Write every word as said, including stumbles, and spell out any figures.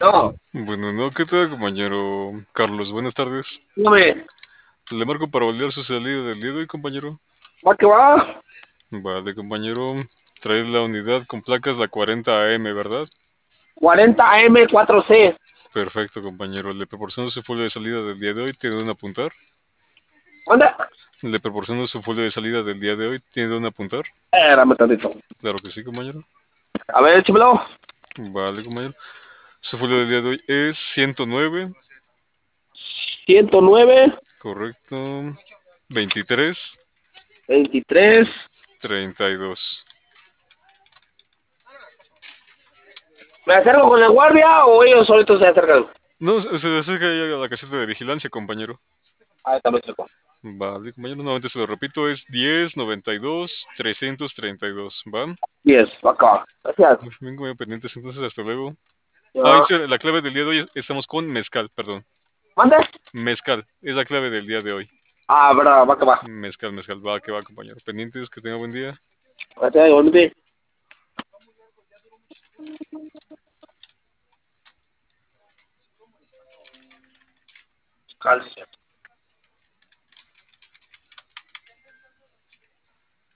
No, Bueno, no, ¿qué tal, compañero Carlos? Buenas tardes. dígame, Le marco para validar su salida del día de hoy, compañero. va que va. Vale, compañero. Trae la unidad con placas la cuarenta A M, ¿verdad? cuarenta A M cuatro C. Perfecto, compañero. Le proporciono su folio de salida del día de hoy. ¿Tiene dónde apuntar? ¿Dónde? Le proporciono su folio de salida del día de hoy. ¿Tiene dónde apuntar? Espérame tantito. Claro que sí, compañero. A ver, échemelo. Vale, compañero. Su folio del día de hoy es ciento nueve, ciento nueve, correcto. veintitrés, veintitrés. treinta y dos. ¿Me acerco con la guardia o ellos solitos se acercan? No, se se acerca ya a la caseta de vigilancia, compañero. Ahí está, me acerco. Vale, compañero, nuevamente se lo repito, es diez noventa y dos trescientos treinta y dos, ¿va? diez, va acá. Gracias. Muy bien, compañero, pendientes, entonces hasta luego. Ah, Ya. dice la clave del día de hoy, es- estamos con mezcal, perdón. ¿Mande? Mezcal, es la clave del día de hoy. Ah, verdad, va que va. Mezcal, mezcal, va, que va, compañero. Pendientes, que tenga buen día. Gracias, igualmente. Calcio.